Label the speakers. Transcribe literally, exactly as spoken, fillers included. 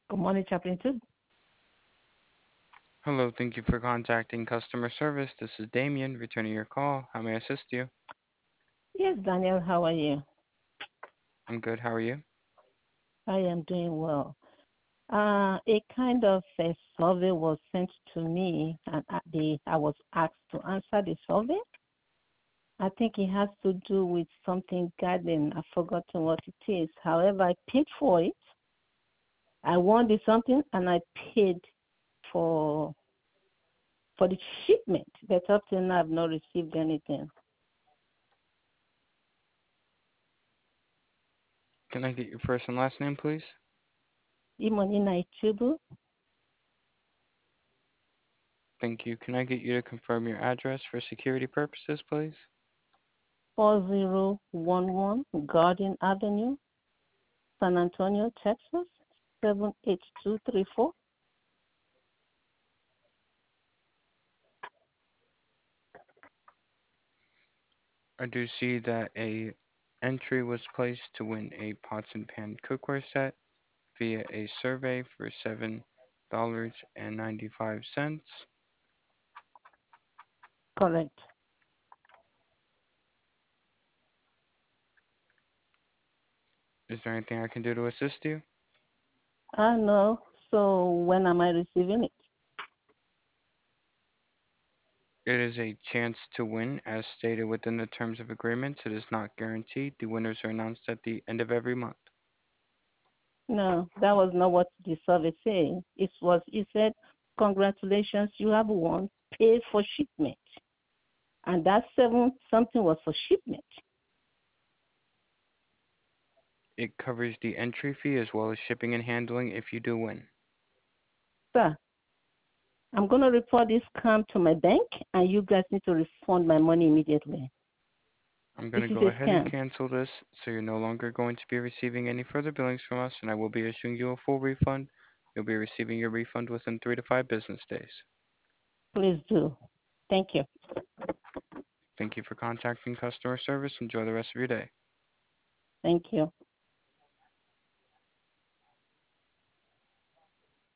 Speaker 1: Good morning, Chaplain two.
Speaker 2: Hello, thank you for contacting customer service. This is Damien, returning your call. How may I assist you?
Speaker 1: Yes, Daniel, how are you?
Speaker 2: I'm good. How are you?
Speaker 1: I am doing well. Uh, a kind of a survey was sent to me, and at the, I was asked to answer the survey. I think it has to do with something garden. I've forgotten what it is. However, I paid for it. I wanted something, and I paid for for the shipment. But up till now, I've not received anything.
Speaker 2: Can I get your first and last name, please?
Speaker 1: Imonina Ichubu,
Speaker 2: Thank you. Can I get you to confirm your address for security purposes, please?
Speaker 1: four zero one one Garden Avenue, San Antonio, Texas, seven eight two three four.
Speaker 2: I do see that a entry was placed to win a pots and pan cookware set via a survey for seven dollars and ninety-five cents.
Speaker 1: Correct.
Speaker 2: Is there anything I can do to assist you?
Speaker 1: I know. So when am I receiving it?
Speaker 2: It is a chance to win as stated within the terms of agreements. It is not guaranteed. The winners are announced at the end of every month.
Speaker 1: No, that was not what the survey said. It was, it said, congratulations, you have won, pay for shipment. And that seven something was for shipment.
Speaker 2: It covers the entry fee as well as shipping and handling if you do win.
Speaker 1: Sir, I'm going to report this scam to my bank, and you guys need to refund my money immediately.
Speaker 2: I'm going
Speaker 1: This
Speaker 2: to
Speaker 1: is
Speaker 2: go
Speaker 1: a
Speaker 2: ahead and
Speaker 1: scam.
Speaker 2: cancel this so you're no longer going to be receiving any further billings from us, and I will be issuing you a full refund. You'll be receiving your refund within three to five business days.
Speaker 1: Please do. Thank you.
Speaker 2: Thank you for contacting customer service. Enjoy the rest of your day.
Speaker 1: Thank you.